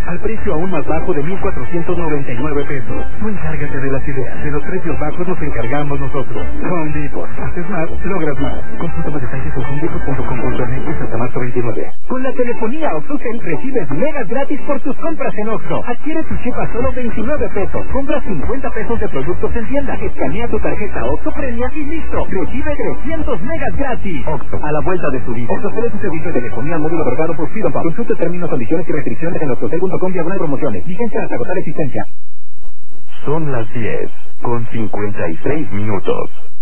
al precio aún más bajo de 1,499 pesos. Tú encárgate de las ideas. De los precios bajos nos encargamos nosotros. Home Depot. Haces más, logras más. Consulta más detalles en homedepot.com.mx hasta marzo 29. Con la telefonía OXXOCEL recibes megas gratis por tus compras en Oxxo. Adquiere tu chip a solo 29 pesos. Compra 50 pesos de productos en tienda. Escanea tu tarjeta OXXO Premia y listo. Recibe 300 megas gratis. Oxxo, a la vuelta de su vida. OXXOCEL es un servicio de telefonía móvil otorgado por Freedom Pub. Consulte términos, condiciones y restricciones en oxxocel.com/promociones. Vigencia hasta agotar existencia. Son las 10:56 minutos.